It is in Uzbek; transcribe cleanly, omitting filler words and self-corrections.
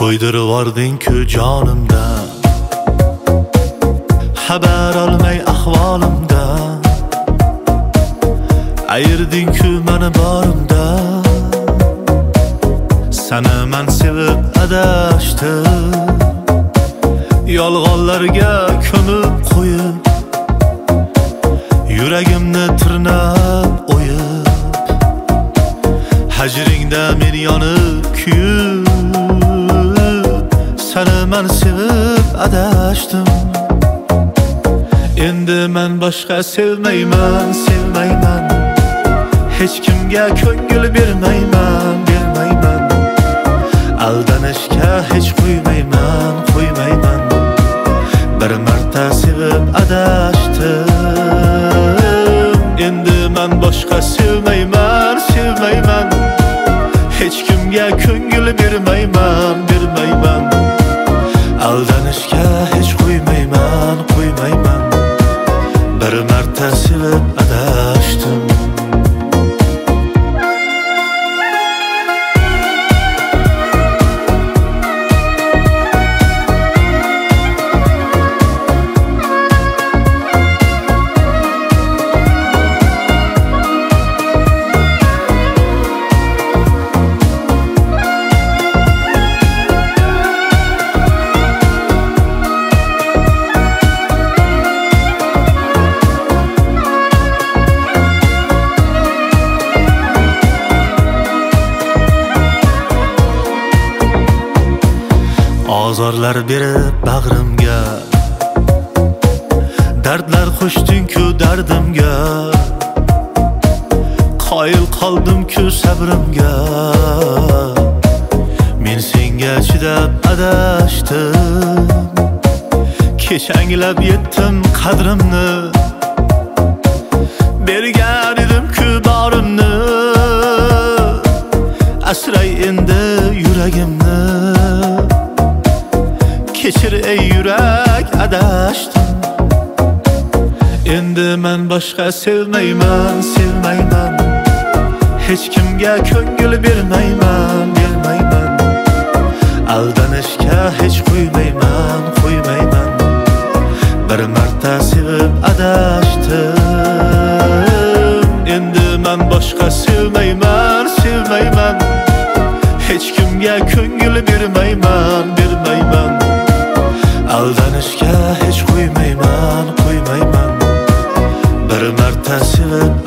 To'ydirvording-ku jonimdan, xabar olmay ahvolimdan. Ayirding-ku meni borimdan. Seni men sevib adashdim, yolg'onlarga ko'mib qo'yib, yuragimni tirnab o'yib. Hajringda men yonib kuyib, seni men sevib adashdim. Endi men boshqa sevmayman, sevmayman. Hech kimga ko'ngil bermayman, bermayman. Aldanishga hech qo'ymayman, qo'ymayman. Bir marta sevib adashdim. Endi men boshqa sevmayman, sevmayman. Hech kimga ko'ngil bermayman, bermayman. Aldanishga hech qo'ymayman, qo'ymayman. Bir marta sevib adashdim. Azorlar berib bag'rimga, dardlar qo'shding-ku dardimga. Qoyil qoldim-ku sabrimga. Men senga chidab adashdim, kechanglab yetdim qadrimni. Bergan edim-ku borimni, asray endi yuragimni. Kechir ey yurak, adashdim. Endi men boshqa sevmayman, sevmayman. Hech kimga ko'ngil bermayman, bermayman. Aldanishga hech qo'ymayman, qo'ymayman. Bir marta sevib adashdim. Endi men boshqa sevmayman, sevmayman. Hech kimga ko'ngil bermayman, bermayman. Aldanishga hech qo'ymayman, qo'ymayman. Bir marta sevib